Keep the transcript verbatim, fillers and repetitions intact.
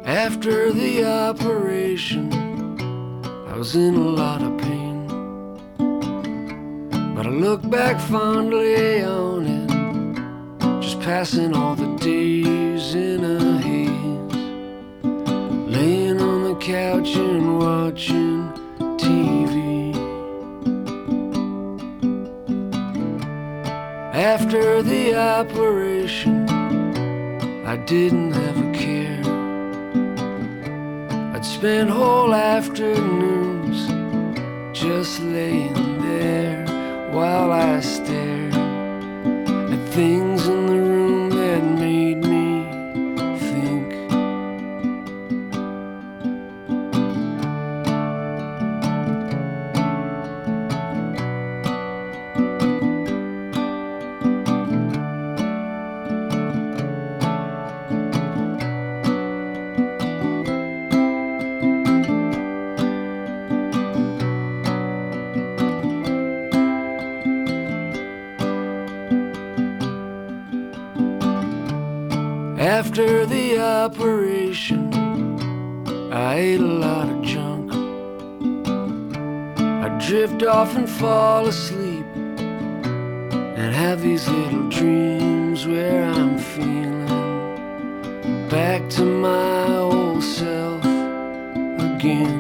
After the operation, I was in a lot of pain, but I look back fondly on it, just passing all the days in a haze, laying on the couch and watching T V. After the operation, I didn't have a care. I'd spend whole afternoons just laying there while I stared at things in the room that made me think. After the operation, I ate a lot of junk. I'd drift off and fall asleep and have these little dreams where I'm feeling back to my old self again.